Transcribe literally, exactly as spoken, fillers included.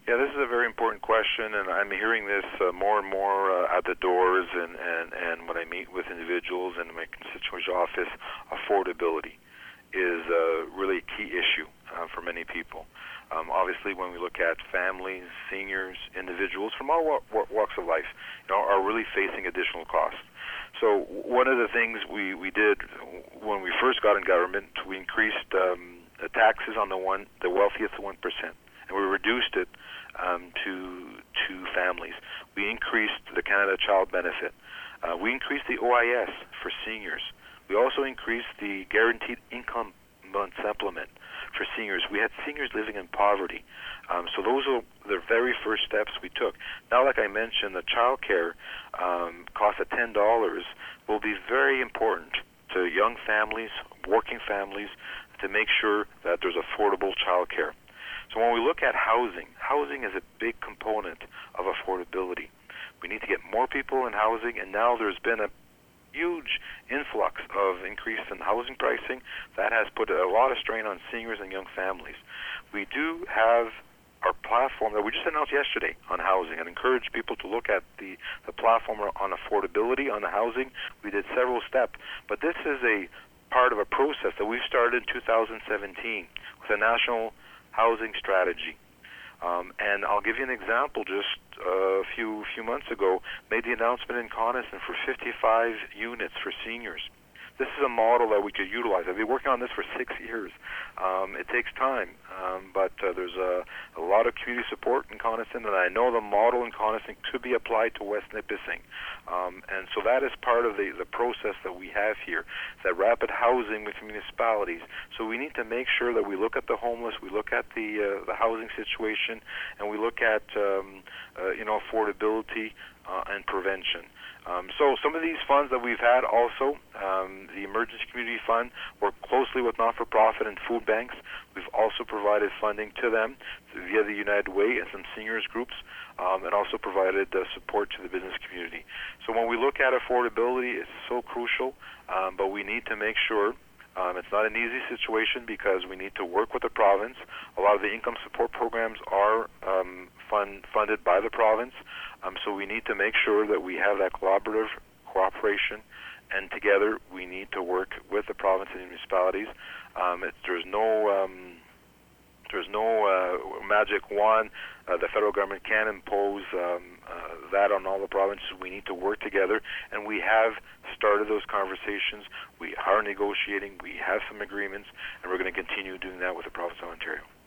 Yeah, this is a very important question, and I'm hearing this uh, more and more uh, at the doors and, and, and when I meet with individuals in my constituency office. Affordability is a really key issue uh, for many people. Um, obviously, when we look at families, seniors, individuals from all wa- walks of life, you know, are really facing additional costs. So one of the things we, we did when we first got in government, we increased um, the taxes on the one the wealthiest one percent, and we reduced it um, to to families. We increased the Canada Child Benefit. Uh, we increased the O I S for seniors. We also increased the Guaranteed Income Month Supplement for seniors. We had seniors living in poverty. Um, so those are the very first steps we took. Now, like I mentioned, the child care um, cost of ten dollars will be very important to young families, working families, to make sure that there's affordable child care. So when we look at housing, housing is a big component of affordability. We need to get more people in housing, and now there's been a huge influx of increase in housing pricing that has put a lot of strain on seniors and young families. We do have our platform that we just announced yesterday on housing and encourage people to look at the, the platform on affordability on the housing. We did several steps, but this is a part of a process that we started in two thousand seventeen with a national housing strategy. Um, and I'll give you an example. Just uh, a few few months ago, made the announcement in Coniston for fifty-five units for seniors. This is a model that we could utilize. I've been working on this for six years. Um, it takes time, um, but uh, there's a, a lot of community support in Coniston, and I know the model in Coniston could be applied to West Nipissing. Um, and so that is part of the, the process that we have here, that rapid housing with municipalities. So we need to make sure that we look at the homeless, we look at the uh, the housing situation, and we look at um, uh, you know affordability uh, and prevention. Um, so some of these funds that we've had also, um, the Emergency Community Fund, work closely with not-for-profit and food banks. We've also provided funding to them via the United Way and some seniors groups, um, and also provided uh, support to the business community. So when we look at affordability, it's so crucial, um, but we need to make sure Um, it's not an easy situation because we need to work with the province. A lot of the income support programs are um, fund, funded by the province, um, so we need to make sure that we have that collaborative cooperation, and together we need to work with the province and the municipalities. Um, it, there's no um, there's no uh, magic wand. Uh, the federal government can impose um, uh, that on all the provinces. We need to work together, and we have started those conversations. We are negotiating. We have some agreements, and we're going to continue doing that with the province of Ontario.